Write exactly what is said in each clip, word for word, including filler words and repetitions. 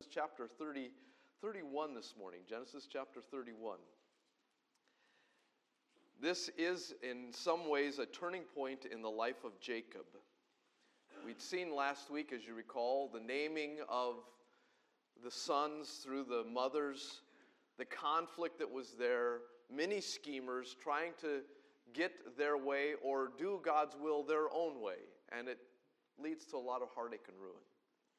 chapter thirty, thirty-one this morning. Genesis chapter thirty-one. This is in some ways a turning point in the life of Jacob. We'd seen last week, as you recall, the naming of the sons through the mothers, the conflict that was there, many schemers trying to get their way or do God's will their own way. And it leads to a lot of heartache and ruin.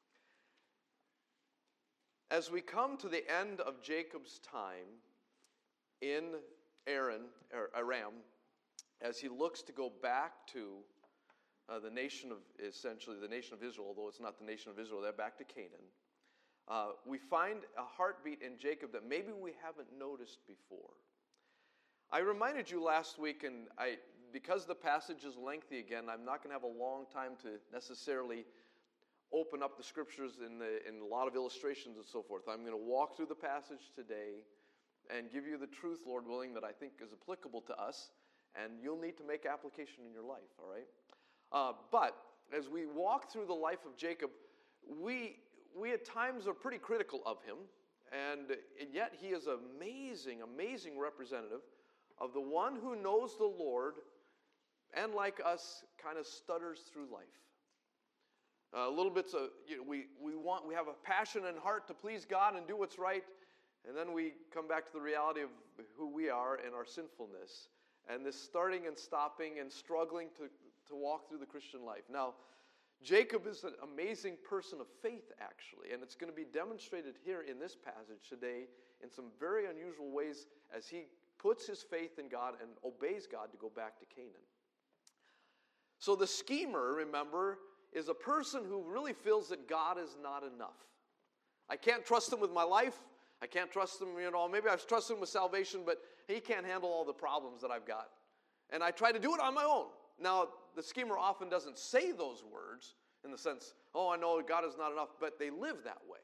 As we come to the end of Jacob's time in Aram, or Aram, as he looks to go back to uh, the nation of, essentially the nation of Israel, although it's not the nation of Israel, they're back to Canaan, uh, we find a heartbeat in Jacob that maybe we haven't noticed before. I reminded you last week, and I, because the passage is lengthy again, I'm not going to have a long time to necessarily open up the scriptures in, the, in a lot of illustrations and so forth. I'm going to walk through the passage today and give you the truth, Lord willing, that I think is applicable to us, and you'll need to make application in your life, all right? Uh, but as we walk through the life of Jacob, we, we at times are pretty critical of him, and, and yet he is an amazing, amazing representative of the one who knows the Lord and, like us, kind of stutters through life. Uh, a little bit, so, you know, we, we, want, we have a passion and heart to please God and do what's right, and then we come back to the reality of who we are and our sinfulness, and this starting and stopping and struggling to, to walk through the Christian life. Now, Jacob is an amazing person of faith, actually, and it's going to be demonstrated here in this passage today in some very unusual ways as he puts his faith in God and obeys God to go back to Canaan. So the schemer, remember, is a person who really feels that God is not enough. I can't trust him with my life. I can't trust him, you know, maybe I trust him with salvation, but he can't handle all the problems that I've got. And I try to do it on my own. Now, the schemer often doesn't say those words in the sense, oh, I know God is not enough, but they live that way.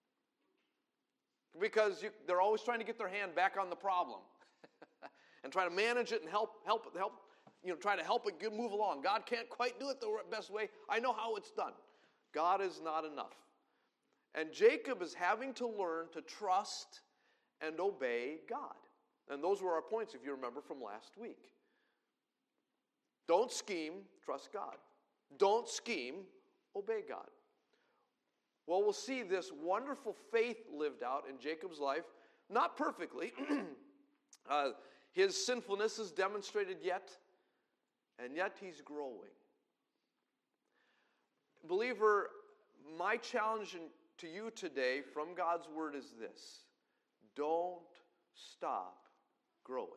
Because you, they're always trying to get their hand back on the problem and try to manage it and help, help, help, you know, try to help it move along. God can't quite do it the best way. I know how it's done. God is not enough. And Jacob is having to learn to trust and obey God. And those were our points, if you remember, from last week. Don't scheme, trust God. Don't scheme, obey God. Well, we'll see this wonderful faith lived out in Jacob's life, not perfectly. uh, his sinfulness is demonstrated yet, and yet he's growing. Believer, my challenge to you today from God's word is this: don't stop growing.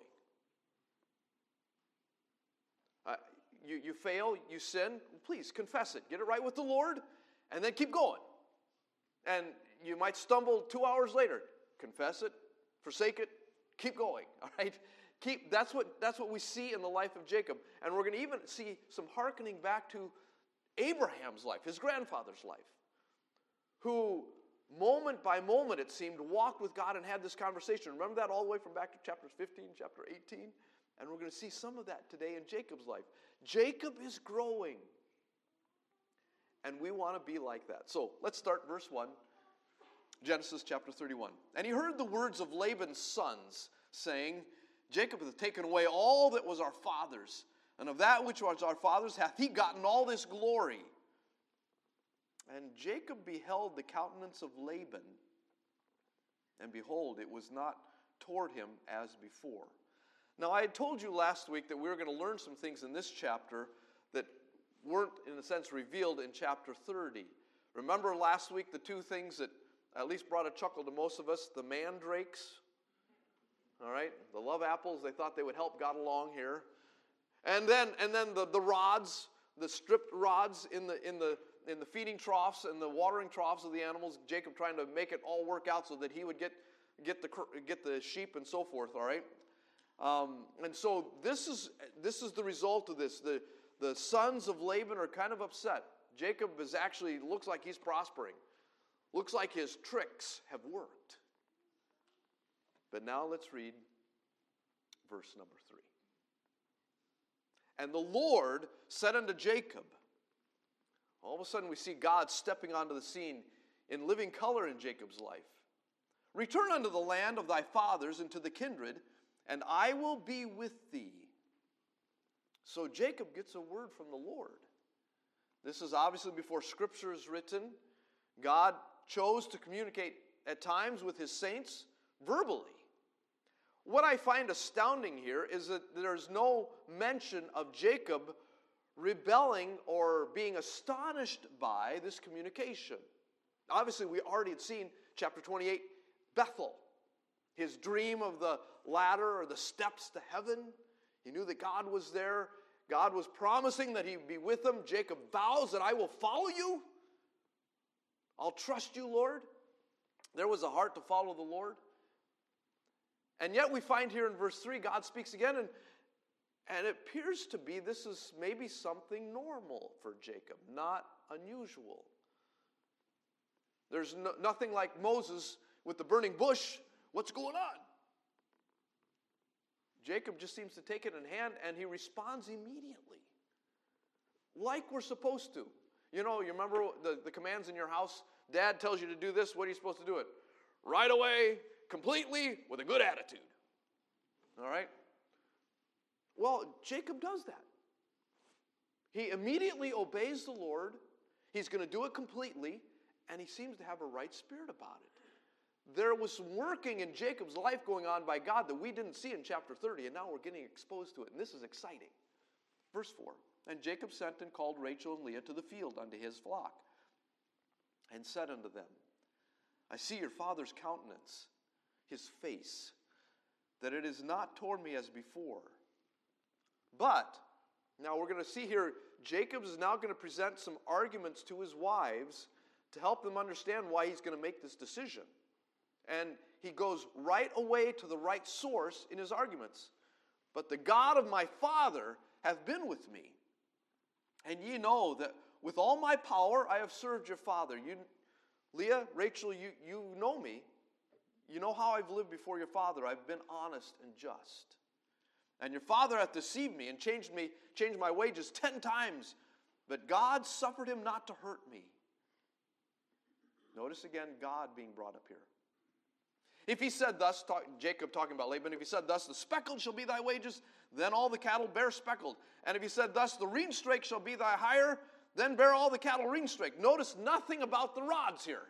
Uh, you, you fail, you sin, please confess it. Get it right with the Lord, and then keep going. And you might stumble two hours later. Confess it, forsake it, keep going. All right? Keep. That's what, that's what we see in the life of Jacob. And we're going to even see some hearkening back to Abraham's life, his grandfather's life, who moment by moment, it seemed, walked with God and had this conversation. Remember that all the way from back to chapter fifteen, chapter eighteen? And we're going to see some of that today in Jacob's life. Jacob is growing. And we want to be like that. So let's start verse one, Genesis chapter thirty-one. And he heard the words of Laban's sons, saying, Jacob hath taken away all that was our father's, and of that which was our father's hath he gotten all this glory. And Jacob beheld the countenance of Laban, and behold, it was not toward him as before. Now, I had told you last week that we were going to learn some things in this chapter that weren't, in a sense, revealed in chapter thirty. Remember last week the two things that at least brought a chuckle to most of us, the mandrakes, all right, the love apples, they thought they would help God along here. And then and then the, the rods, the stripped rods in the in the in the feeding troughs and the watering troughs of the animals, Jacob trying to make it all work out so that he would get get the get the sheep and so forth, all right? Um, and so this is this is the result of this. The the sons of Laban are kind of upset. Jacob is actually looks like he's prospering. Looks like his tricks have worked. But now let's read verse number three. And the Lord said unto Jacob, all of a sudden we see God stepping onto the scene in living color in Jacob's life. Return unto the land of thy fathers and to the kindred, and I will be with thee. So Jacob gets a word from the Lord. This is obviously before Scripture is written. God chose to communicate at times with his saints verbally. What I find astounding here is that there's no mention of Jacob rebelling or being astonished by this communication. Obviously, we already had seen chapter twenty-eight, Bethel, his dream of the ladder or the steps to heaven. He knew that God was there. God was promising that he would be with him. Jacob vows that I will follow you. I'll trust you, Lord. There was a heart to follow the Lord. And yet we find here in verse three, God speaks again, and, and it appears to be this is maybe something normal for Jacob, not unusual. There's no, nothing like Moses with the burning bush. What's going on? Jacob just seems to take it in hand, and he responds immediately, like we're supposed to. You know, you remember the, the commands in your house? Dad tells you to do this. What are you supposed to do it? Right away, completely, with a good attitude. All right? Well, Jacob does that. He immediately obeys the Lord. He's going to do it completely, and he seems to have a right spirit about it. There was some working in Jacob's life going on by God that we didn't see in chapter thirty, and now we're getting exposed to it, and this is exciting. Verse four, and Jacob sent and called Rachel and Leah to the field unto his flock, and said unto them, I see your father's countenance, his face, that it is not toward me as before. But, now we're going to see here, Jacob is now going to present some arguments to his wives to help them understand why he's going to make this decision. And he goes right away to the right source in his arguments. But the God of my father hath been with me. And ye know that with all my power I have served your father. You, Leah, Rachel, you, you know me. You know how I've lived before your father. I've been honest and just. And your father hath deceived me and changed me, changed my wages ten times. But God suffered him not to hurt me. Notice again God being brought up here. If he said thus, talk, Jacob talking about Laban, if he said thus, the speckled shall be thy wages, then all the cattle bear speckled. And if he said thus, the ringstrake shall be thy hire, then bear all the cattle ringstrake. Notice nothing about the rods here.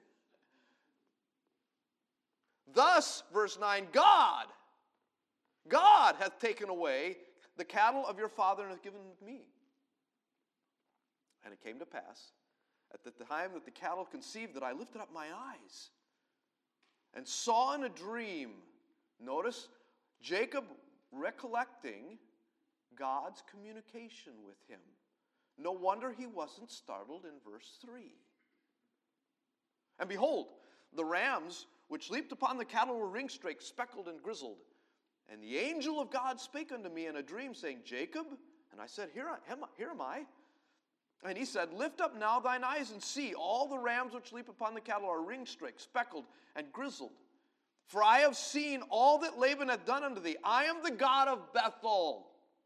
Thus, verse nine, God, God hath taken away the cattle of your father and hath given them to me. And it came to pass, at the time that the cattle conceived, that I lifted up my eyes and saw in a dream. Notice, Jacob recollecting God's communication with him. No wonder he wasn't startled in verse three. And behold, the rams which leaped upon the cattle were ringstraked, speckled, and grizzled. And the angel of God spake unto me in a dream, saying, Jacob? And I said, Here I am, here am I. And he said, Lift up now thine eyes and see, all the rams which leap upon the cattle are ringstraked, speckled, and grizzled. For I have seen all that Laban hath done unto thee. I am the God of Bethel.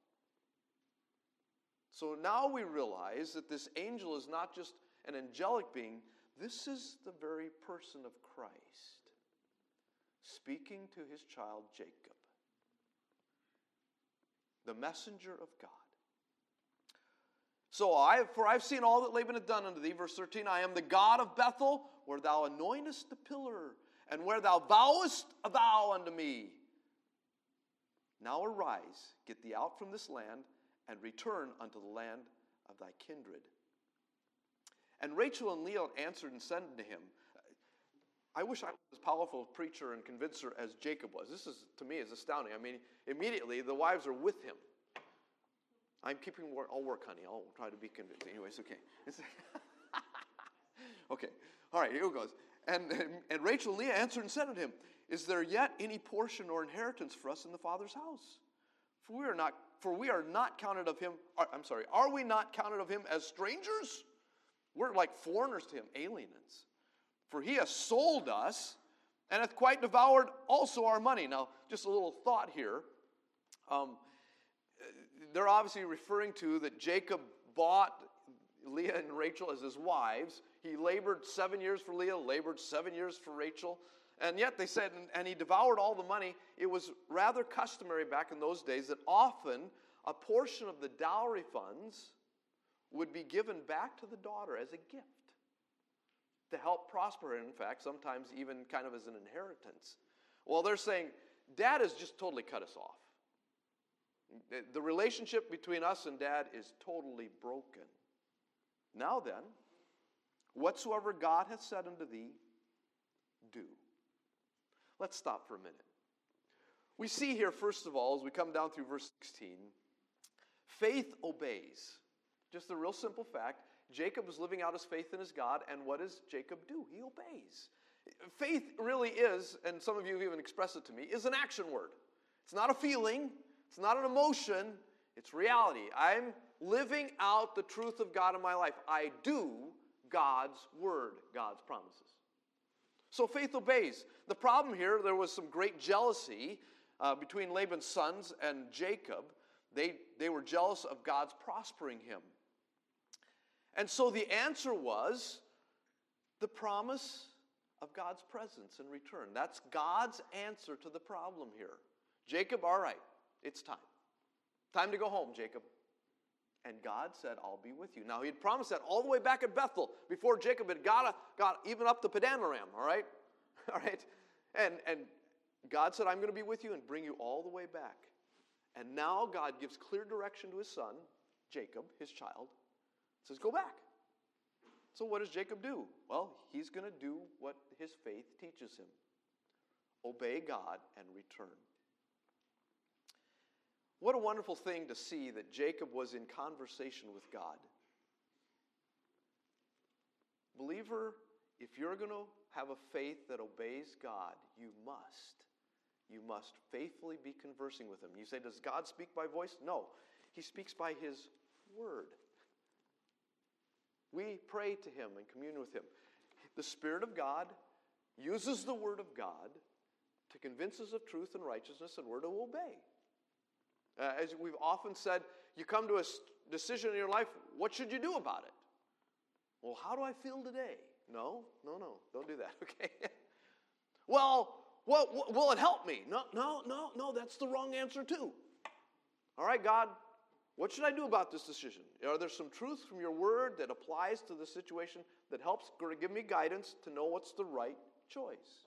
So now we realize that this angel is not just an angelic being. This is the very person of Christ, speaking to his child Jacob, the messenger of God. So I, for I've seen all that Laban hath done unto thee, verse thirteen, I am the God of Bethel, where thou anointest the pillar, and where thou vowest a vow unto me. Now arise, get thee out from this land, and return unto the land of thy kindred. And Rachel and Leah answered and said unto him, I wish I was as powerful a preacher and convincer as Jacob was. This is, to me, is astounding. I mean, immediately the wives are with him. I'm keeping work. I'll work, honey. I'll try to be convincing. Anyways, okay. Okay. All right, here it goes. And, and, and Rachel and Leah answered and said unto him, Is there yet any portion or inheritance for us in the Father's house? For we are not, for we are not counted of him, are, I'm sorry, are we not counted of him as strangers? We're like foreigners to him, aliens. For he has sold us and hath quite devoured also our money. Now, just a little thought here. Um, they're obviously referring to that Jacob bought Leah and Rachel as his wives. He labored seven years for Leah, labored seven years for Rachel. And yet they said, and, and he devoured all the money. It was rather customary back in those days that often a portion of the dowry funds would be given back to the daughter as a gift to help prosper her. In fact, sometimes even kind of as an inheritance. Well, they're saying, Dad has just totally cut us off. The relationship between us and Dad is totally broken. Now then, whatsoever God hath said unto thee, do. Let's stop for a minute. We see here, first of all, as we come down through verse sixteen, faith obeys. Just a real simple fact. Jacob is living out his faith in his God, and what does Jacob do? He obeys. Faith really is, and some of you have even expressed it to me, is an action word. It's not a feeling. It's not an emotion. It's reality. I'm living out the truth of God in my life. I do God's word, God's promises. So faith obeys. The problem here, there was some great jealousy uh, between Laban's sons and Jacob. They, they were jealous of God's prospering him. And so the answer was the promise of God's presence in return. That's God's answer to the problem here. Jacob, all right, it's time. Time to go home, Jacob. And God said, I'll be with you. Now, he had promised that all the way back at Bethel before Jacob had got, got even up to Padanaram, all right? All right? And, and God said, I'm going to be with you and bring you all the way back. And now God gives clear direction to his son, Jacob, his child. Says, go back. So what does Jacob do? Well, he's going to do what his faith teaches him. Obey God and return. What a wonderful thing to see that Jacob was in conversation with God. Believer, if you're going to have a faith that obeys God, you must. You must faithfully be conversing with him. You say, does God speak by voice? No. He speaks by his word. We pray to him and commune with him. The Spirit of God uses the word of God to convince us of truth and righteousness, and we're to obey. Uh, as we've often said, you come to a decision in your life, what should you do about it? Well, how do I feel today? No, no, no, don't do that, okay? Well, well, will it help me? No, no, no, no, that's the wrong answer too. All right, God, what should I do about this decision? Are there some truths from your word that applies to the situation that helps give me guidance to know what's the right choice?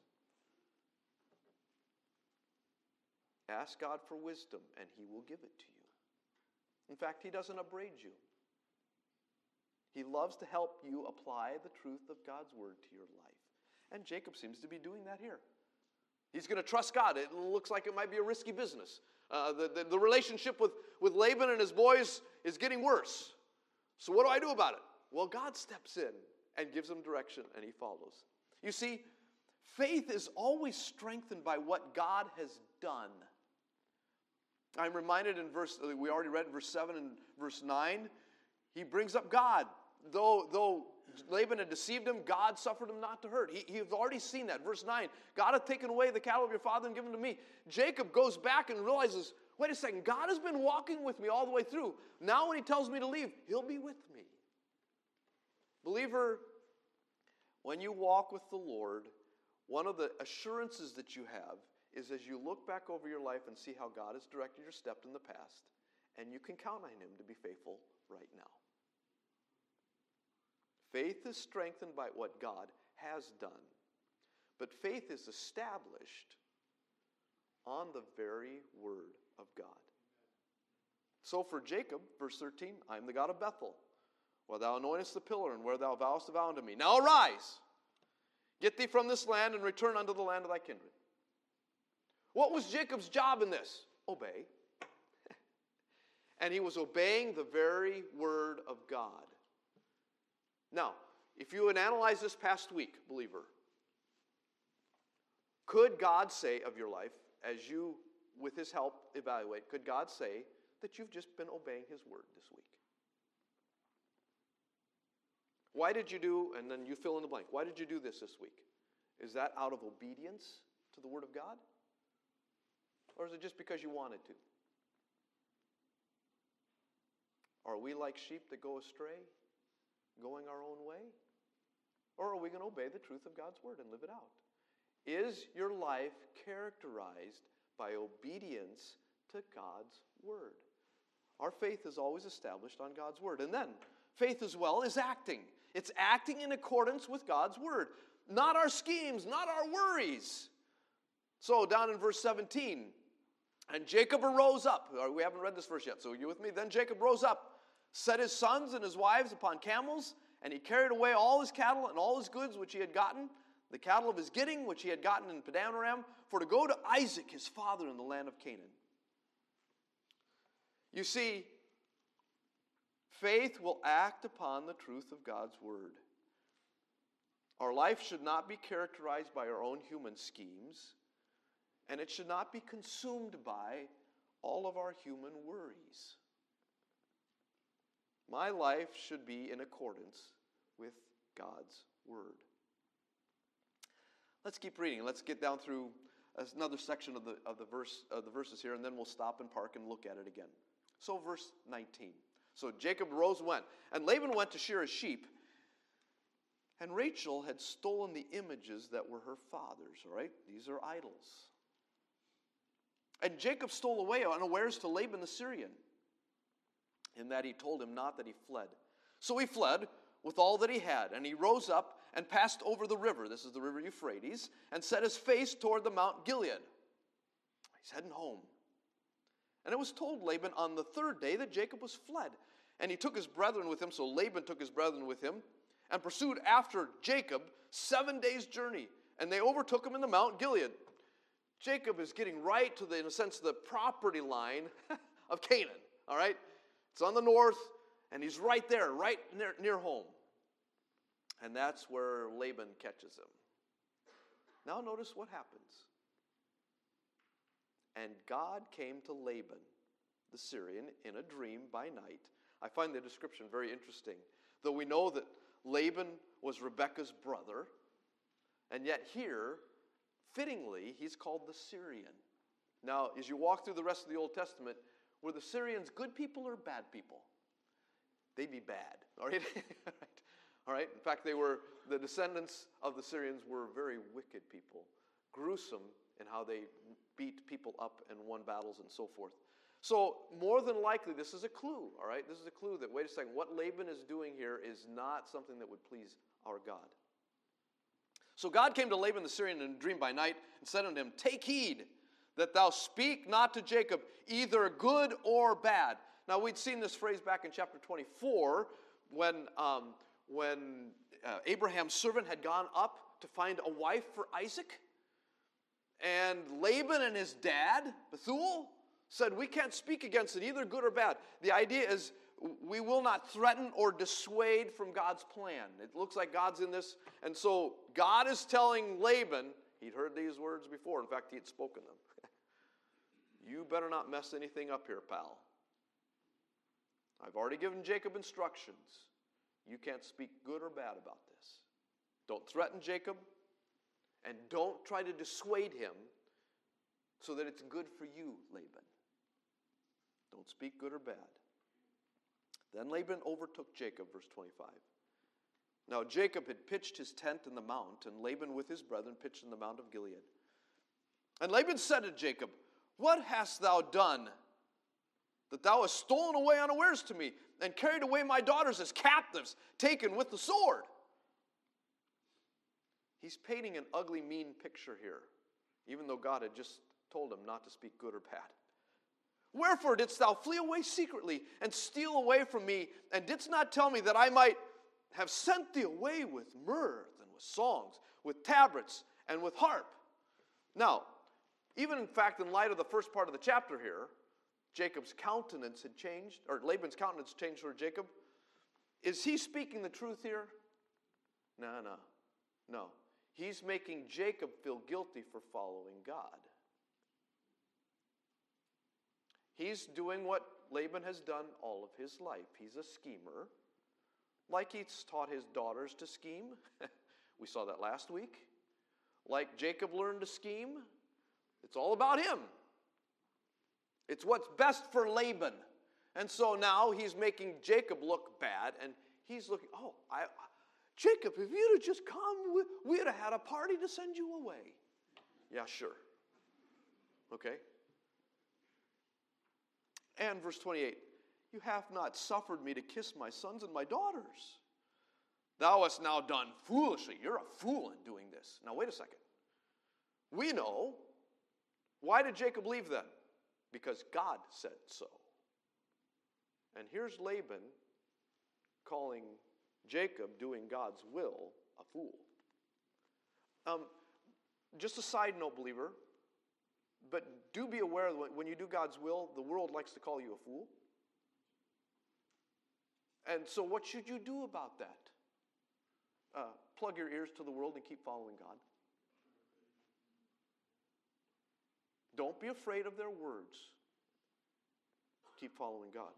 Ask God for wisdom, and he will give it to you. In fact, he doesn't upbraid you. He loves to help you apply the truth of God's word to your life. And Jacob seems to be doing that here. He's going to trust God. It looks like it might be a risky business. Uh, the, the, the relationship with, with Laban and his boys is getting worse. So what do I do about it? Well, God steps in and gives him direction, and he follows. You see, faith is always strengthened by what God has done. I'm reminded in verse, we already read verse seven and verse nine, he brings up God. Though, though Laban had deceived him, God suffered him not to hurt. He, he's already seen that. Verse nine, God hath taken away the cattle of your father and given to me. Jacob goes back and realizes, wait a second, God has been walking with me all the way through. Now when he tells me to leave, he'll be with me. Believer, when you walk with the Lord, one of the assurances that you have is as you look back over your life and see how God has directed your steps in the past, and you can count on him to be faithful right now. Faith is strengthened by what God has done, but faith is established on the very word of God. So for Jacob, verse thirteen, I am the God of Bethel, where thou anointest the pillar, and where thou vowest a vow unto me. Now arise, get thee from this land, and return unto the land of thy kindred. What was Jacob's job in this? Obey. And he was obeying the very word of God. Now, if you would analyze this past week, believer, could God say of your life, as you, with his help, evaluate, could God say that you've just been obeying his word this week? Why did you do, and then you fill in the blank, why did you do this this week? Is that out of obedience to the word of God? Or is it just because you wanted to? Are we like sheep that go astray, going our own way? Or are we going to obey the truth of God's word and live it out? Is your life characterized by obedience to God's word? Our faith is always established on God's word. And then, faith as well is acting. It's acting in accordance with God's word. Not our schemes, not our worries. So, down in verse seventeen, and Jacob arose up. We haven't read this verse yet, so are you with me? Then Jacob rose up, set his sons and his wives upon camels, and he carried away all his cattle and all his goods which he had gotten, the cattle of his getting which he had gotten in Padan Aram, for to go to Isaac his father in the land of Canaan. You see, faith will act upon the truth of God's word. Our life should not be characterized by our own human schemes, and it should not be consumed by all of our human worries. My life should be in accordance with God's word. Let's keep reading. Let's get down through another section of the, of the, verse, of the verses here, and then we'll stop and park and look at it again. So verse nineteen. So Jacob rose and went, and Laban went to shear his sheep, and Rachel had stolen the images that were her father's, all right? These are idols. And Jacob stole away unawares to Laban the Syrian, in that he told him not that he fled. So he fled with all that he had, and he rose up and passed over the river, this is the river Euphrates, and set his face toward the Mount Gilead. He's heading home. And it was told Laban on the third day that Jacob was fled. And he took his brethren with him, so Laban took his brethren with him, and pursued after Jacob seven days' journey. And they overtook him in the Mount Gilead. Jacob is getting right to the, in a sense, the property line of Canaan. All right? It's on the north, and he's right there, right near, near home. And that's where Laban catches him. Now notice what happens. And God came to Laban, the Syrian, in a dream by night. I find the description very interesting. Though we know that Laban was Rebekah's brother, and yet here, fittingly, he's called the Syrian. Now, as you walk through the rest of the Old Testament, were the Syrians good people or bad people? They'd be bad, all right? All right? In fact, they were, the descendants of the Syrians were very wicked people, gruesome in how they beat people up and won battles and so forth. So, more than likely, this is a clue, all right? This is a clue that, wait a second, what Laban is doing here is not something that would please our God. So God came to Laban the Syrian in a dream by night and said unto him, Take heed that thou speak not to Jacob either good or bad. Now, we'd seen this phrase back in chapter twenty-four when, um, when uh, Abraham's servant had gone up to find a wife for Isaac. And Laban and his dad, Bethuel, said, we can't speak against it, either good or bad. The idea is we will not threaten or dissuade from God's plan. It looks like God's in this. And so God is telling Laban, he'd heard these words before. In fact, he had spoken them. You better not mess anything up here, pal. I've already given Jacob instructions. You can't speak good or bad about this. Don't threaten Jacob. And don't try to dissuade him so that it's good for you, Laban. Don't speak good or bad. Then Laban overtook Jacob, verse twenty-five. Now Jacob had pitched his tent in the mount, and Laban with his brethren pitched in the mount of Gilead. And Laban said to Jacob, What hast thou done, that thou hast stolen away unawares to me, and carried away my daughters as captives, taken with the sword? He's painting an ugly, mean picture here, even though God had just told him not to speak good or bad. Wherefore didst thou flee away secretly and steal away from me, and didst not tell me that I might have sent thee away with mirth and with songs, with tabrets and with harp? Now, even in fact, in light of the first part of the chapter here, Jacob's countenance had changed, or Laban's countenance changed for Jacob. Is he speaking the truth here? No, no, no. He's making Jacob feel guilty for following God. He's doing what Laban has done all of his life. He's a schemer, like he's taught his daughters to scheme. We saw that last week. Like Jacob learned to scheme. It's all about him. It's what's best for Laban. And so now he's making Jacob look bad, and he's looking, oh, I, Jacob, if you'd have just come, we, we'd have had a party to send you away. Yeah, sure. Okay. And verse twenty-eight, you have not suffered me to kiss my sons and my daughters. Thou hast now done foolishly. You're a fool in doing this. Now, wait a second. We know. Why did Jacob leave then? Because God said so. And here's Laban calling Jacob, doing God's will, a fool. Um, just a side note, believer, but do be aware that when you do God's will, the world likes to call you a fool. And so what should you do about that? Uh, plug your ears to the world and keep following God. Don't be afraid of their words. Keep following God.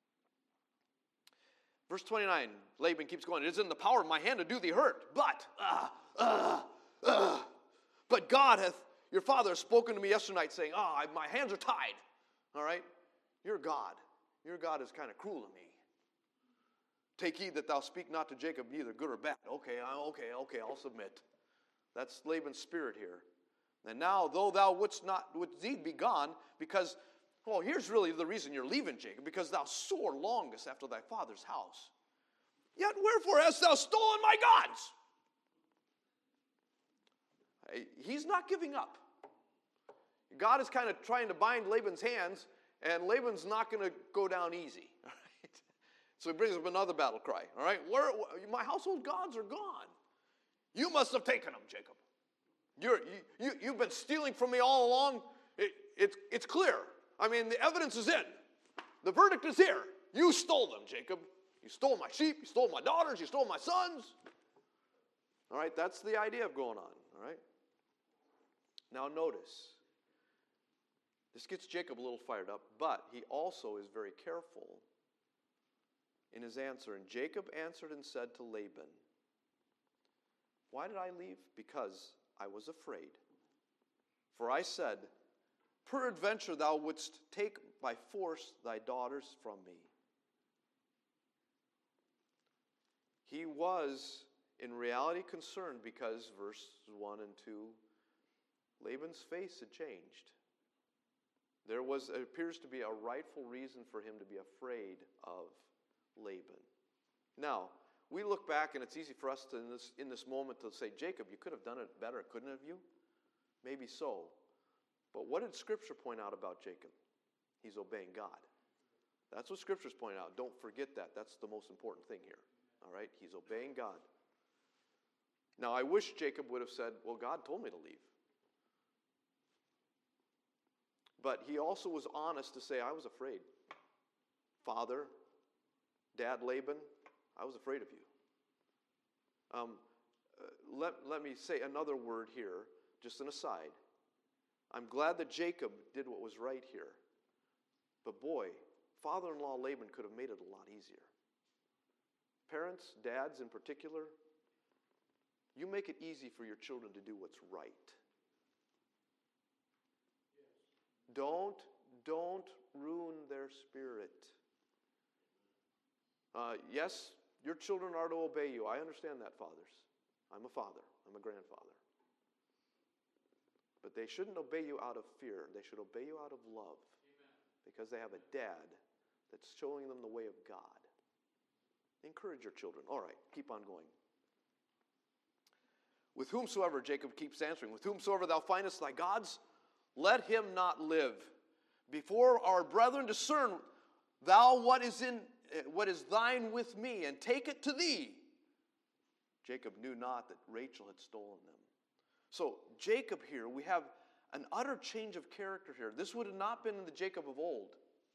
Verse twenty-nine, Laban keeps going. It is in the power of my hand to do thee hurt, but, uh, uh, uh, but God hath, your father has spoken to me yesterday night saying, ah, oh, my hands are tied. All right? Your God. Your God is kind of cruel to me. Take heed that thou speak not to Jacob neither good or bad. Okay, okay, okay, I'll submit. That's Laban's spirit here. And now, though thou wouldst not would indeed be gone, because, well, here's really the reason you're leaving, Jacob, because thou sore longest after thy father's house. Yet wherefore hast thou stolen my gods? He's not giving up. God is kind of trying to bind Laban's hands, and Laban's not going to go down easy. All right? So he brings up another battle cry. All right, where, my household gods are gone. You must have taken them, Jacob. You're, you, you, you've been stealing from me all along. It, it, it's clear. I mean, the evidence is in. The verdict is here. You stole them, Jacob. You stole my sheep. You stole my daughters. You stole my sons. All right, that's the idea of going on. All right. Now notice, this gets Jacob a little fired up, but he also is very careful in his answer. And Jacob answered and said to Laban, why did I leave? Because I was afraid. For I said, peradventure thou wouldst take by force thy daughters from me. He was in reality concerned because, verses one and two, Laban's face had changed. There was, it appears to be a rightful reason for him to be afraid of Laban. Now, we look back and it's easy for us to, in this, in this moment to say, Jacob, you could have done it better, couldn't have you? Maybe so. But what did Scripture point out about Jacob? He's obeying God. That's what Scripture's pointing out. Don't forget that. That's the most important thing here. All right? He's obeying God. Now, I wish Jacob would have said, well, God told me to leave. But he also was honest to say, I was afraid. Father, Dad Laban, I was afraid of you. Um, uh, let, let me say another word here, just an aside. I'm glad that Jacob did what was right here. But boy, father-in-law Laban could have made it a lot easier. Parents, dads in particular, you make it easy for your children to do what's right. Don't, don't ruin their spirit. Uh, yes, your children are to obey you. I understand that, fathers. I'm a father. I'm a grandfather. But they shouldn't obey you out of fear. They should obey you out of love. Amen. Because they have a dad that's showing them the way of God. Encourage your children. All right, keep on going. With whomsoever, Jacob keeps answering, with whomsoever thou findest thy gods, let him not live. Before our brethren discern thou what is in what is thine with me, and take it to thee. Jacob knew not that Rachel had stolen them. So Jacob here, we have an utter change of character here. This would have not been the Jacob of old.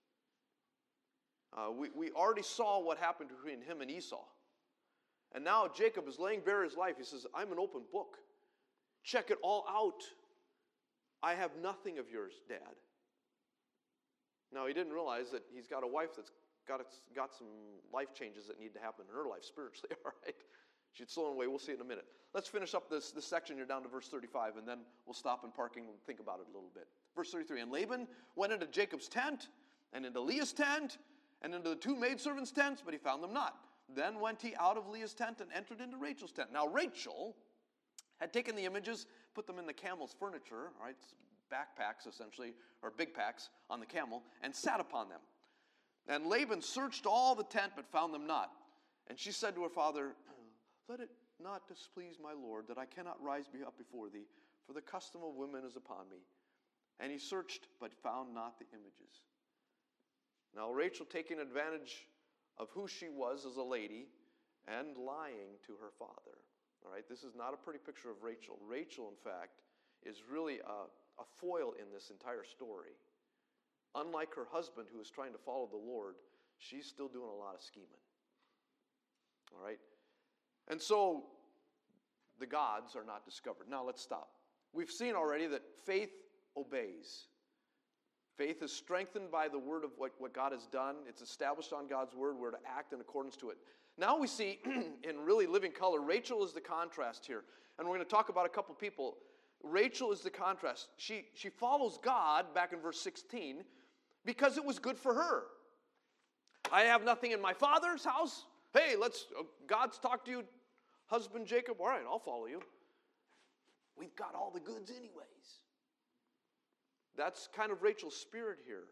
Uh, we, we already saw what happened between him and Esau. And now Jacob is laying bare his life. He says, I'm an open book. Check it all out. I have nothing of yours, Dad. Now, he didn't realize that he's got a wife that's got, got some life changes that need to happen in her life spiritually, all right? She'd stolen away. We'll see it in a minute. Let's finish up this, this section. You're down to verse thirty-five, and then we'll stop and parking and think about it a little bit. Verse thirty-three, and Laban went into Jacob's tent, and into Leah's tent, and into the two maidservants' tents, but he found them not. Then went he out of Leah's tent and entered into Rachel's tent. Now Rachel had taken the images, put them in the camel's furniture, all right, backpacks essentially, or big packs on the camel, and sat upon them. And Laban searched all the tent, but found them not. And she said to her father, let it not displease my lord, that I cannot rise me up before thee, for the custom of women is upon me. And he searched, but found not the images. Now Rachel, taking advantage of who she was as a lady, and lying to her father. All right, this is not a pretty picture of Rachel. Rachel, in fact, is really a, a foil in this entire story. Unlike her husband, who is trying to follow the Lord, she's still doing a lot of scheming. All right? And so, the gods are not discovered. Now, let's stop. We've seen already that faith obeys. Faith is strengthened by the word of what, what God has done. It's established on God's word. We're to act in accordance to it. Now we see, in really living color, Rachel is the contrast here. And we're going to talk about a couple people. Rachel is the contrast. She, she follows God, back in verse sixteen, because it was good for her. I have nothing in my father's house. Hey, let's, uh, God's talked to you, husband Jacob. All right, I'll follow you. We've got all the goods anyways. That's kind of Rachel's spirit here.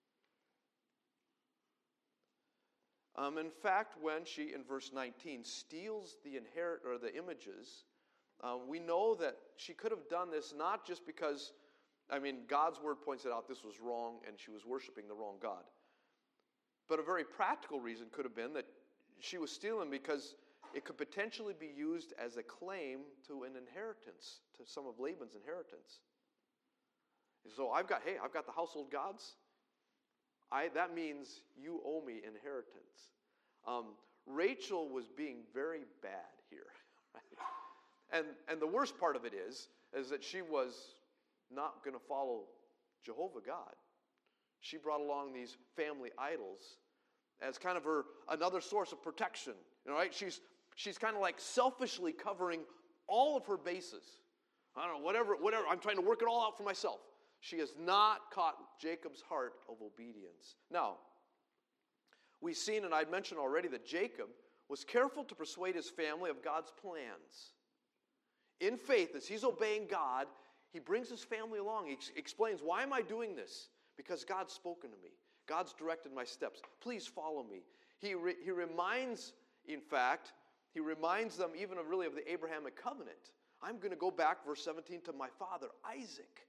Um, in fact, when she, in verse nineteen, steals the inherit or the images, uh, we know that she could have done this not just because, I mean, God's word points it out this was wrong and she was worshiping the wrong God. But a very practical reason could have been that she was stealing because it could potentially be used as a claim to an inheritance, to some of Laban's inheritance. So I've got, hey, I've got the household gods. I, that means you owe me inheritance. Um, Rachel was being very bad here. Right? And, and the worst part of it is, is that she was not going to follow Jehovah God. She brought along these family idols as kind of her another source of protection. You know, right? She's, she's kind of like selfishly covering all of her bases. I don't know, whatever, whatever. I'm trying to work it all out for myself. She has not caught Jacob's heart of obedience. Now, we've seen, and I'd mentioned already, that Jacob was careful to persuade his family of God's plans. In faith, as he's obeying God, he brings his family along. He ex- explains, why am I doing this? Because God's spoken to me. God's directed my steps. Please follow me. He, re- he reminds, in fact, he reminds them even of really of the Abrahamic covenant. I'm going to go back, verse seventeen, to my father, Isaac,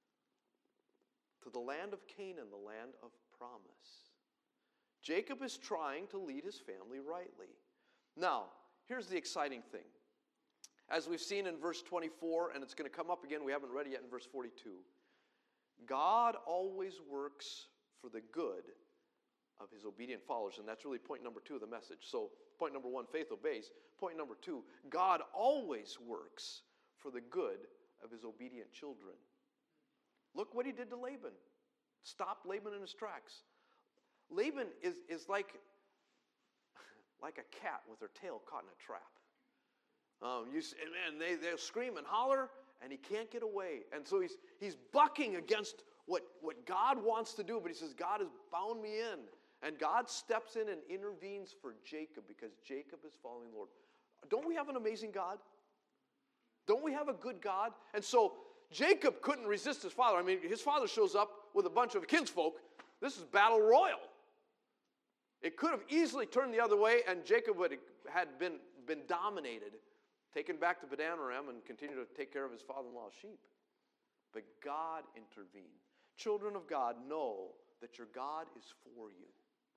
to the land of Canaan, the land of promise. Jacob is trying to lead his family rightly. Now, here's the exciting thing. As we've seen in verse twenty-four, and it's going to come up again, we haven't read it yet in verse forty-two. God always works for the good of his obedient followers, and that's really point number two of the message. So, point number one, faith obeys. Point number two, God always works for the good of his obedient children. Look what he did to Laban. Stopped Laban in his tracks. Laban is, is like, like a cat with her tail caught in a trap. Um, you, and they, they'll scream and holler, and he can't get away. And so he's, he's bucking against what, what God wants to do, but he says, God has bound me in. And God steps in and intervenes for Jacob because Jacob is following the Lord. Don't we have an amazing God? Don't we have a good God? And so Jacob couldn't resist his father. I mean, his father shows up with a bunch of kinsfolk. This is battle royal. It could have easily turned the other way, and Jacob would have had been, been dominated, taken back to Padan Aram, and continued to take care of his father-in-law's sheep. But God intervened. Children of God, know that your God is for you.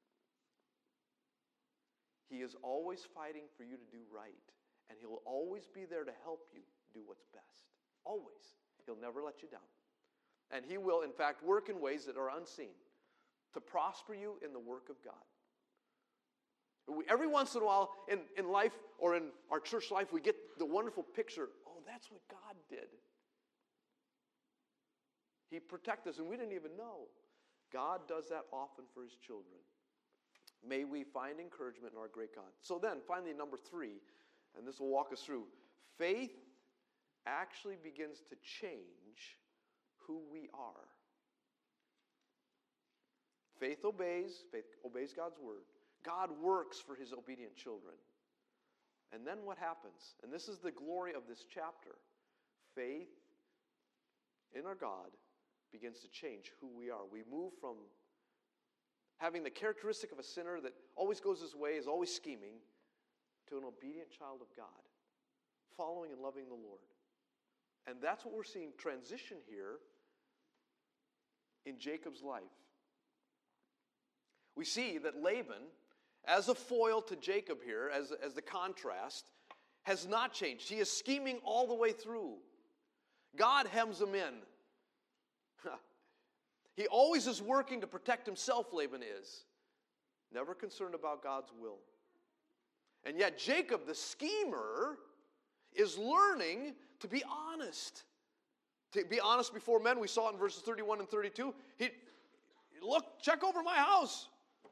He is always fighting for you to do right, and he will always be there to help you do what's best. Always. He'll never let you down. And he will, in fact, work in ways that are unseen to prosper you in the work of God. We, every once in a while in, in life or in our church life, we get the wonderful picture, oh, that's what God did. He protected us, and we didn't even know. God does that often for his children. May we find encouragement in our great God. So then, finally, number three, and this will walk us through, faith actually begins to change who we are. Faith obeys, faith obeys God's word. God works for his obedient children. And then what happens? And this is the glory of this chapter. Faith in our God begins to change who we are. We move from having the characteristic of a sinner that always goes his way, is always scheming, to an obedient child of God, following and loving the Lord. And that's what we're seeing transition here in Jacob's life. We see that Laban, as a foil to Jacob here, as, as the contrast, has not changed. He is scheming all the way through. God hems him in. He always is working to protect himself, Laban is. Never concerned about God's will. And yet Jacob, the schemer, is learning to be honest. To be honest before men. We saw it in verses thirty-one and thirty-two. He, look, check over my house.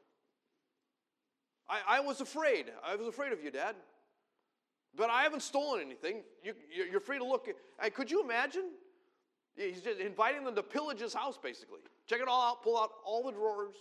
I, I was afraid. I was afraid of you, Dad. But I haven't stolen anything. You, you're free to look. At, could you imagine? He's just inviting them to pillage his house, basically. Check it all out. Pull out all the drawers.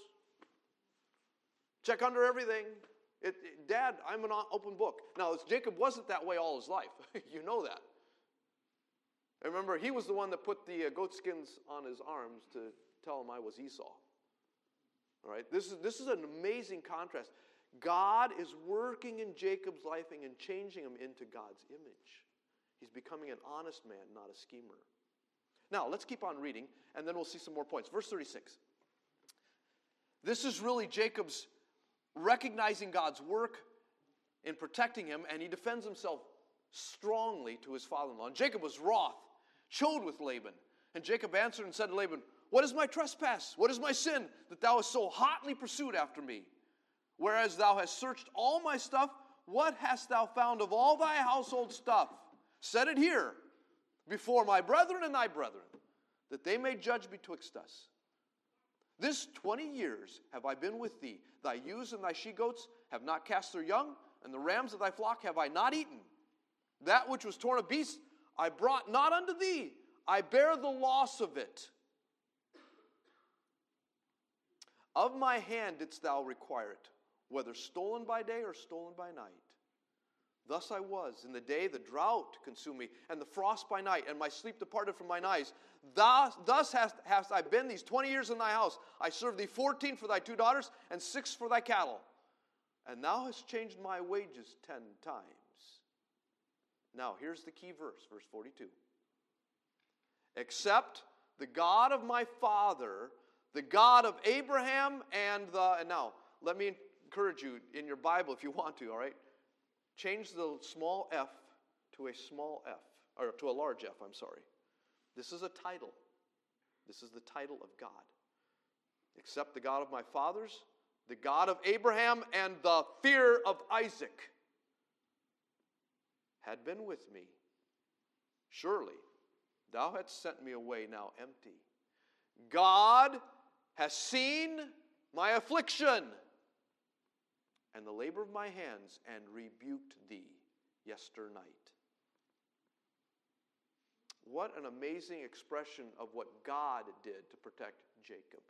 Check under everything. It, it, Dad, I'm an open book. Now, Jacob wasn't that way all his life. You know that. I remember he was the one that put the uh, goat skins on his arms to tell him I was Esau. All right? This is, this is an amazing contrast. God is working in Jacob's life and changing him into God's image. He's becoming an honest man, not a schemer. Now, let's keep on reading, and then we'll see some more points. Verse thirty-six. This is really Jacob's recognizing God's work in protecting him, and he defends himself strongly to his father-in-law. And Jacob was wroth, chode with Laban. And Jacob answered and said to Laban, what is my trespass? What is my sin, that thou hast so hotly pursued after me? Whereas thou hast searched all my stuff, what hast thou found of all thy household stuff? Set it here before my brethren and thy brethren, that they may judge betwixt us. This twenty years have I been with thee. Thy ewes and thy she-goats have not cast their young, and the rams of thy flock have I not eaten. That which was torn of beasts I brought not unto thee. I bear the loss of it. Of my hand didst thou require it, whether stolen by day or stolen by night. Thus I was. In the day the drought consumed me, and the frost by night, and my sleep departed from mine eyes. Thus, thus hast, hast I been these twenty years in thy house. I served thee fourteen for thy two daughters, and six for thy cattle. And thou hast changed my wages ten times. Now, here's the key verse, verse forty-two. Except the God of my father, the God of Abraham and the... And now, let me encourage you in your Bible, if you want to, all right? Change the small f to a small f, or to a large f, I'm sorry. This is a title. This is the title of God. Except the God of my fathers, the God of Abraham, and the fear of Isaac had been with me. Surely thou hadst sent me away now empty. God has seen my affliction and the labor of my hands, and rebuked thee yesternight. What an amazing expression of what God did to protect Jacob.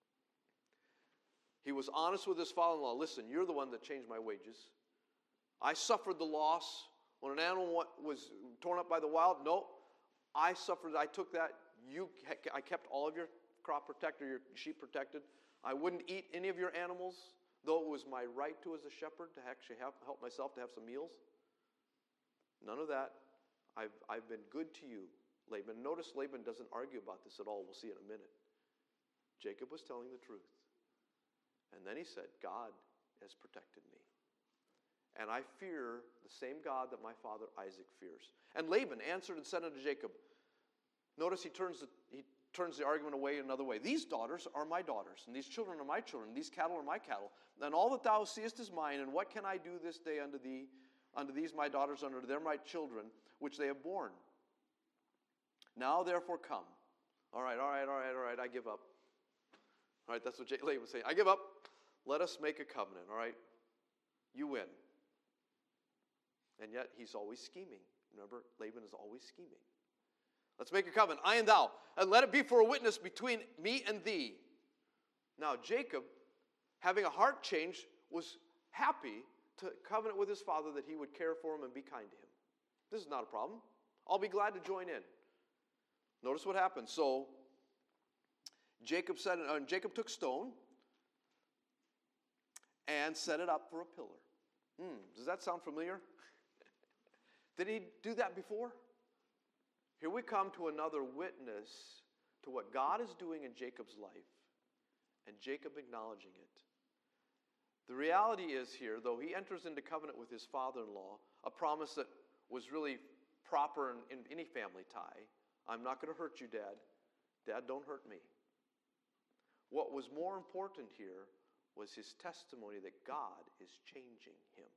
He was honest with his father-in-law. Listen, you're the one that changed my wages. I suffered the loss. When an animal was torn up by the wild, no, I suffered. I took that. You, I kept all of your crop protected, your sheep protected. I wouldn't eat any of your animals, though it was my right to as a shepherd to actually have, help myself to have some meals. None of that. I've, I've been good to you, Laban. Notice Laban doesn't argue about this at all. We'll see in a minute. Jacob was telling the truth. And then he said, God has protected me. And I fear the same God that my father Isaac fears. And Laban answered and said unto Jacob, notice he turns the, he turns the argument away another way. These daughters are my daughters, and these children are my children, these cattle are my cattle. And all that thou seest is mine, and what can I do this day unto thee, unto these my daughters, unto them my children, which they have borne? Now therefore come. All right, all right, all right, all right, I give up. All right, that's what Laban was saying. I give up. Let us make a covenant, all right? You win. And yet he's always scheming. Remember, Laban is always scheming. Let's make a covenant, I and thou, and let it be for a witness between me and thee. Now Jacob, having a heart change, was happy to covenant with his father that he would care for him and be kind to him. This is not a problem. I'll be glad to join in. Notice what happens. So Jacob said, uh, Jacob took stone and set it up for a pillar. Hmm, does that sound familiar? Did he do that before? Here we come to another witness to what God is doing in Jacob's life, and Jacob acknowledging it. The reality is here, though he enters into covenant with his father-in-law, a promise that was really proper in, in any family tie. I'm not going to hurt you, Dad. Dad, don't hurt me. What was more important here was his testimony that God is changing him.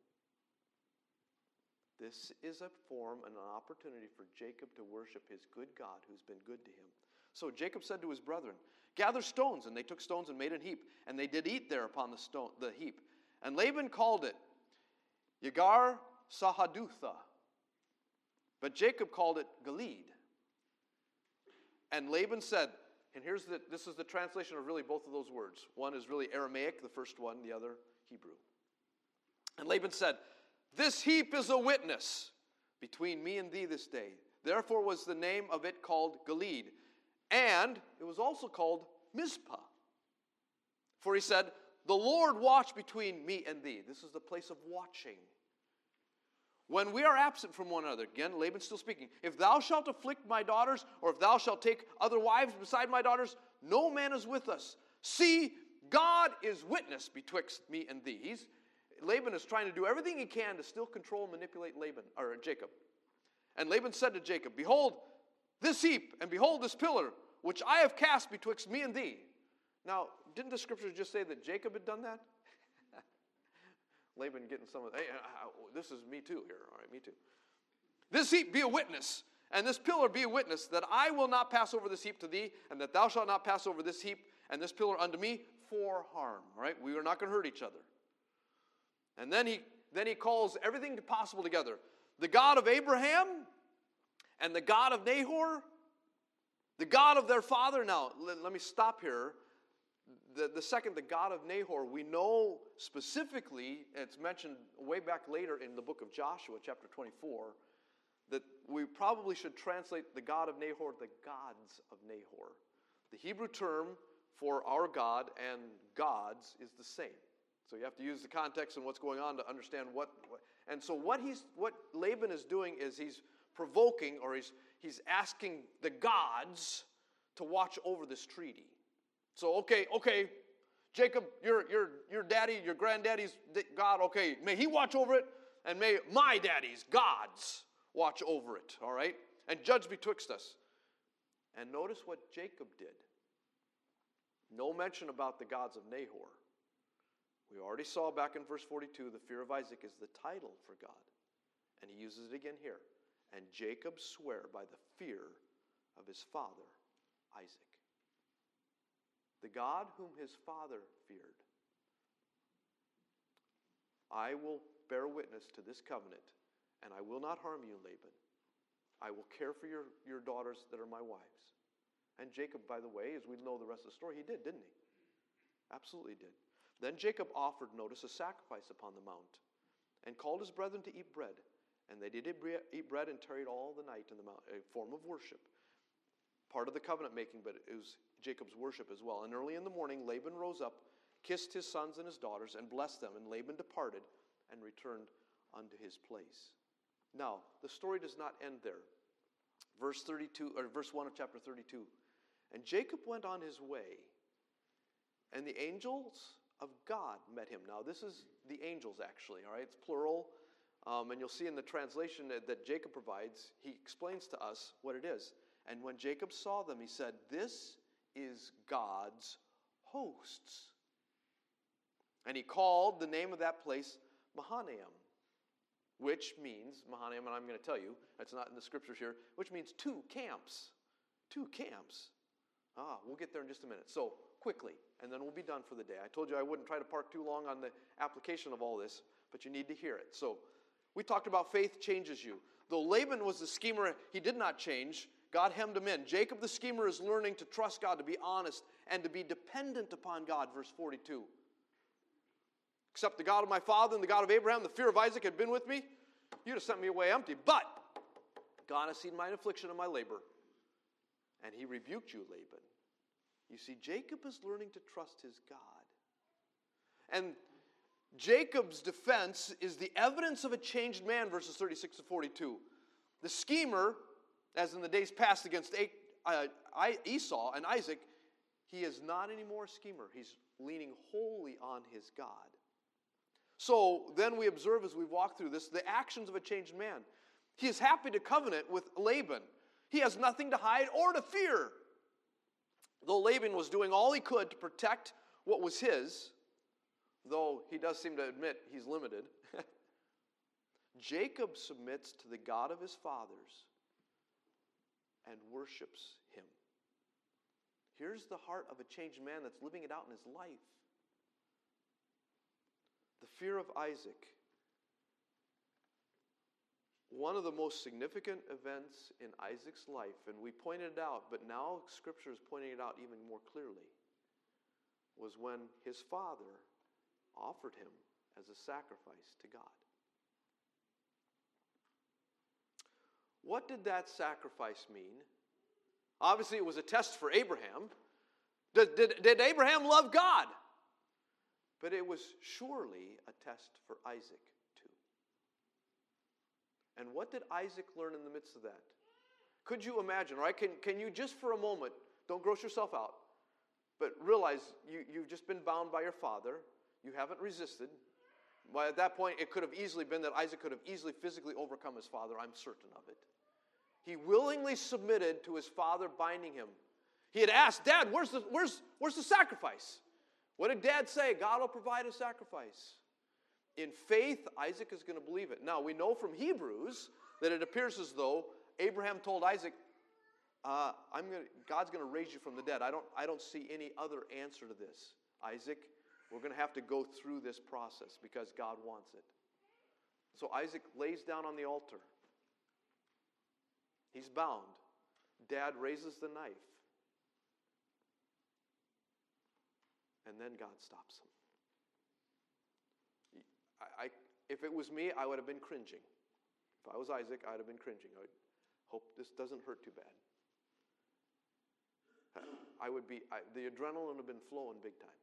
This is a form and an opportunity for Jacob to worship his good God who's been good to him. So Jacob said to his brethren, gather stones, and they took stones and made an heap, and they did eat there upon the stone, the heap. And Laban called it Yagar Sahadutha, but Jacob called it Gilead. And Laban said, and here's the, this is the translation of really both of those words. One is really Aramaic, the first one, the other Hebrew. And Laban said, this heap is a witness between me and thee this day. Therefore was the name of it called Gilead. And it was also called Mizpah. For he said, the Lord watch between me and thee. This is the place of watching. When we are absent from one another, again, Laban's still speaking. If thou shalt afflict my daughters, or if thou shalt take other wives beside my daughters, no man is with us. See, God is witness betwixt me and thee. He's, Laban is trying to do everything he can to still control and manipulate Laban, or Jacob. And Laban said to Jacob, behold this heap, and behold this pillar, which I have cast betwixt me and thee. Now, didn't the scriptures just say that Jacob had done that? Laban getting some of, hey, this is me too here. All right, me too. This heap be a witness, and this pillar be a witness, that I will not pass over this heap to thee, and that thou shalt not pass over this heap and this pillar unto me for harm. All right, we are not going to hurt each other. And then he then he calls everything possible together. The God of Abraham and the God of Nahor, the God of their father. Now, let, let me stop here. The, the second, the God of Nahor, we know specifically, it's mentioned way back later in the book of Joshua, chapter twenty-four, that we probably should translate the God of Nahor, the gods of Nahor. The Hebrew term for our God and gods is the same. So you have to use the context and what's going on to understand what. And so what he's, what Laban is doing is he's provoking, or he's he's asking the gods to watch over this treaty. So, okay, okay, Jacob, your, your, your daddy, your granddaddy's God, okay, may he watch over it, and may my daddy's gods watch over it, all right? And judge betwixt us. And notice what Jacob did. No mention about the gods of Nahor. We already saw back in verse forty-two, the fear of Isaac is the title for God. And he uses it again here. And Jacob sware by the fear of his father, Isaac. The God whom his father feared. I will bear witness to this covenant, and I will not harm you, Laban. I will care for your, your daughters that are my wives. And Jacob, by the way, as we know the rest of the story, he did, didn't he? Absolutely did. Then Jacob offered, notice, a sacrifice upon the mount, and called his brethren to eat bread. And they did eat bread and tarried all the night in the mount, a form of worship. Part of the covenant making, but it was Jacob's worship as well. And early in the morning, Laban rose up, kissed his sons and his daughters, and blessed them. And Laban departed and returned unto his place. Now, the story does not end there. Verse thirty-two, or verse one of chapter thirty-two. And Jacob went on his way, and the angels of God met him. Now, this is the angels, actually, all right? It's plural. Um, and you'll see in the translation that, that Jacob provides, he explains to us what it is. And when Jacob saw them, he said, this is God's hosts. And he called the name of that place Mahanaim, which means, Mahanaim, and I'm going to tell you, that's not in the scriptures here, which means two camps. Two camps. Ah, we'll get there in just a minute. So, quickly, and then we'll be done for the day. I told you I wouldn't try to park too long on the application of all this, but you need to hear it. So, we talked about faith changes you. Though Laban was the schemer, he did not change. God hemmed him in. Jacob the schemer is learning to trust God, to be honest, and to be dependent upon God, verse forty-two. Except the God of my father and the God of Abraham, the fear of Isaac had been with me, you'd have sent me away empty. But God has seen mine affliction and my labor, and he rebuked you, Laban. You see, Jacob is learning to trust his God. And Jacob's defense is the evidence of a changed man, verses thirty-six to forty-two. The schemer, as in the days past against Esau and Isaac, he is not anymore a schemer. He's leaning wholly on his God. So then we observe as we walk through this, the actions of a changed man. He is happy to covenant with Laban. He has nothing to hide or to fear. Though Laban was doing all he could to protect what was his, though he does seem to admit he's limited, Jacob submits to the God of his fathers and worships him. Here's the heart of a changed man that's living it out in his life. The fear of Isaac. One of the most significant events in Isaac's life, and we pointed it out, but now Scripture is pointing it out even more clearly, was when his father offered him as a sacrifice to God. What did that sacrifice mean? Obviously, it was a test for Abraham. Did, did, did Abraham love God? But it was surely a test for Isaac. And what did Isaac learn in the midst of that? Could you imagine, right? Can, can you just for a moment, don't gross yourself out, but realize you, you've just been bound by your father. You haven't resisted. Well, at that point, it could have easily been that Isaac could have easily physically overcome his father. I'm certain of it. He willingly submitted to his father binding him. He had asked, Dad, where's the, where's, where's the sacrifice? What did Dad say? God will provide a sacrifice. In faith, Isaac is going to believe it. Now, we know from Hebrews that it appears as though Abraham told Isaac, uh, I'm going to, God's going to raise you from the dead. I don't, I don't see any other answer to this. Isaac, we're going to have to go through this process because God wants it. So Isaac lays down on the altar. He's bound. Dad raises the knife. And then God stops him. I, if it was me, I would have been cringing. If I was Isaac, I'd have been cringing. I would hope this doesn't hurt too bad. I would be, I, the adrenaline would have been flowing big time.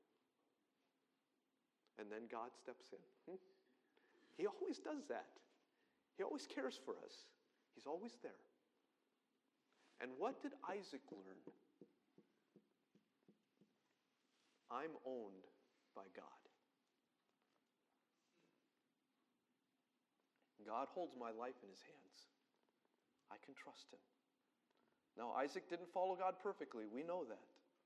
And then God steps in. He always does that. He always cares for us. He's always there. And what did Isaac learn? I'm owned by God. God holds my life in his hands. I can trust him. Now, Isaac didn't follow God perfectly. We know that.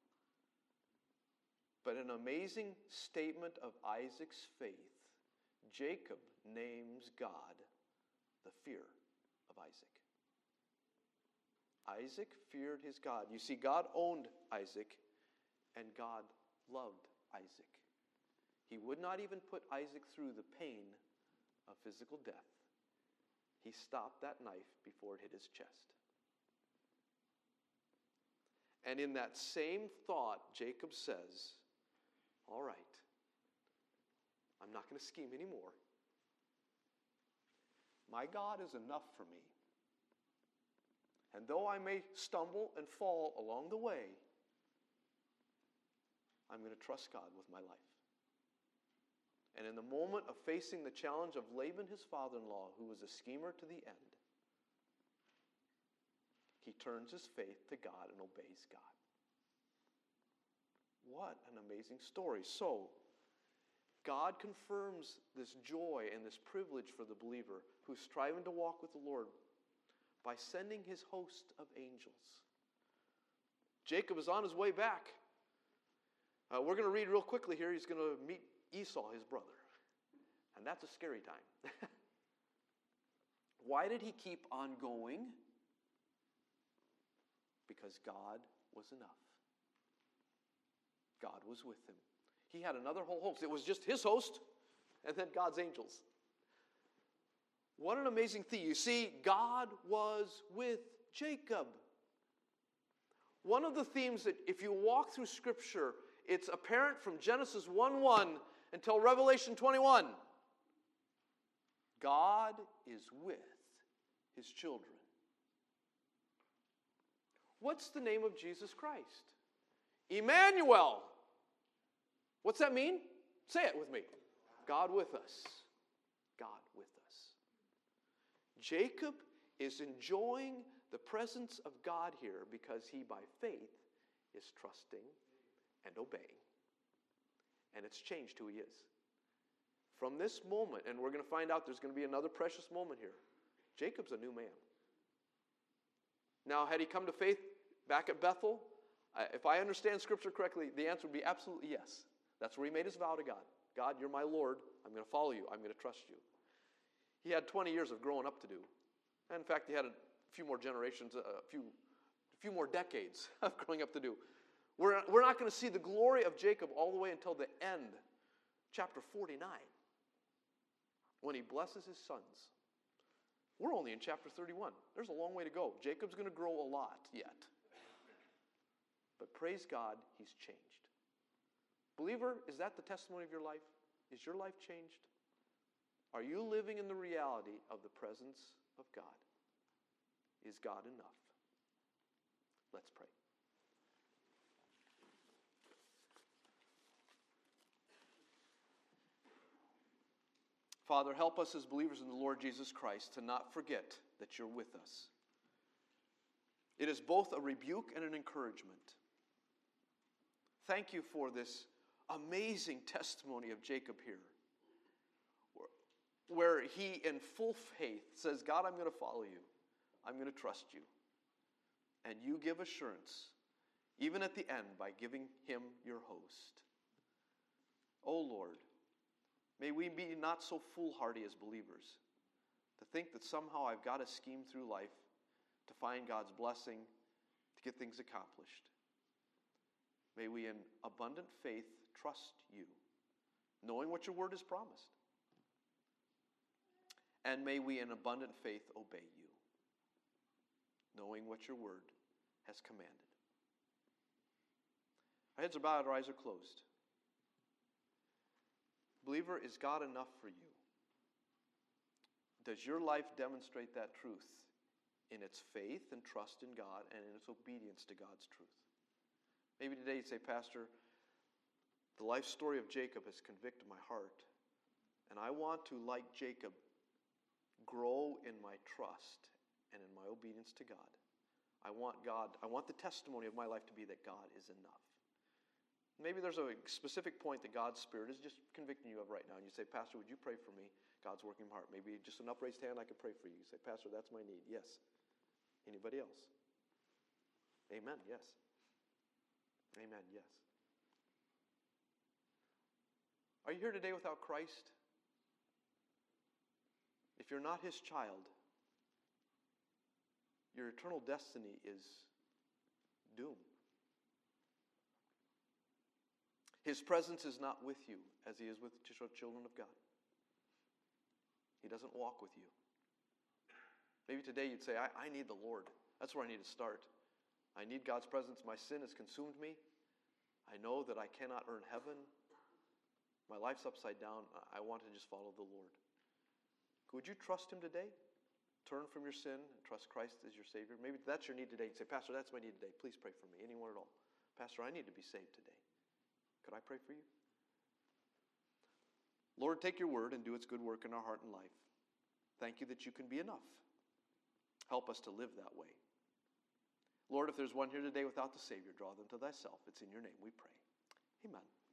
But an amazing statement of Isaac's faith, Jacob names God the fear of Isaac. Isaac feared his God. You see, God owned Isaac, and God loved Isaac. He would not even put Isaac through the pain of physical death. He stopped that knife before it hit his chest. And in that same thought, Jacob says, all right, I'm not going to scheme anymore. My God is enough for me. And though I may stumble and fall along the way, I'm going to trust God with my life. And in the moment of facing the challenge of Laban, his father-in-law, who was a schemer to the end, he turns his faith to God and obeys God. What an amazing story. So, God confirms this joy and this privilege for the believer who's striving to walk with the Lord by sending his host of angels. Jacob is on his way back. Uh, we're going to read real quickly here. He's going to meet Esau, his brother. And that's a scary time. Why did he keep on going? Because God was enough. God was with him. He had another whole host. It was just his host and then God's angels. What an amazing thing. You see, God was with Jacob. One of the themes that if you walk through Scripture, it's apparent from Genesis one one until Revelation twenty-one. God is with his children. What's the name of Jesus Christ? Emmanuel. What's that mean? Say it with me. God with us. God with us. Jacob is enjoying the presence of God here because he, by faith, is trusting and obeying. And it's changed who he is. From this moment, and we're going to find out there's going to be another precious moment here, Jacob's a new man. Now, had he come to faith back at Bethel? I, if I understand Scripture correctly, the answer would be absolutely yes. That's where he made his vow to God. God, you're my Lord. I'm going to follow you. I'm going to trust you. He had twenty years of growing up to do. And in fact, he had a few more generations, a few, a few more decades of growing up to do. We're, we're not going to see the glory of Jacob all the way until the end, chapter forty-nine, when he blesses his sons. We're only in chapter thirty-one. There's a long way to go. Jacob's going to grow a lot yet. But praise God, he's changed. Believer, is that the testimony of your life? Is your life changed? Are you living in the reality of the presence of God? Is God enough? Let's pray. Father, help us as believers in the Lord Jesus Christ to not forget that you're with us. It is both a rebuke and an encouragement. Thank you for this amazing testimony of Jacob here, where he in full faith says, God, I'm going to follow you. I'm going to trust you. And you give assurance, even at the end, by giving him your host. Oh Lord, may we be not so foolhardy as believers to think that somehow I've got to scheme through life to find God's blessing, to get things accomplished. May we in abundant faith trust you, knowing what your word has promised. And may we in abundant faith obey you, knowing what your word has commanded. Our heads are bowed, our eyes are closed. Believer, is God enough for you? Does your life demonstrate that truth in its faith and trust in God and in its obedience to God's truth? Maybe today you'd say, Pastor, the life story of Jacob has convicted my heart, and I want to, like Jacob, grow in my trust and in my obedience to God. I want God, I want the testimony of my life to be that God is enough. Maybe there's a specific point that God's Spirit is just convicting you of right now, and you say, Pastor, would you pray for me? God's working in my heart. Maybe just an upraised hand, I could pray for you. You say, Pastor, that's my need. Yes. Anybody else? Amen. Yes. Amen. Yes. Are you here today without Christ? If you're not his child, your eternal destiny is doomed. His presence is not with you as he is with children of God. He doesn't walk with you. Maybe today you'd say, I, I need the Lord. That's where I need to start. I need God's presence. My sin has consumed me. I know that I cannot earn heaven. My life's upside down. I want to just follow the Lord. Would you trust him today? Turn from your sin and trust Christ as your Savior. Maybe that's your need today. You'd say, Pastor, that's my need today. Please pray for me. Anyone at all. Pastor, I need to be saved today. Could I pray for you? Lord, take your word and do its good work in our heart and life. Thank you that you can be enough. Help us to live that way. Lord, if there's one here today without the Savior, draw them to thyself. It's in your name we pray. Amen.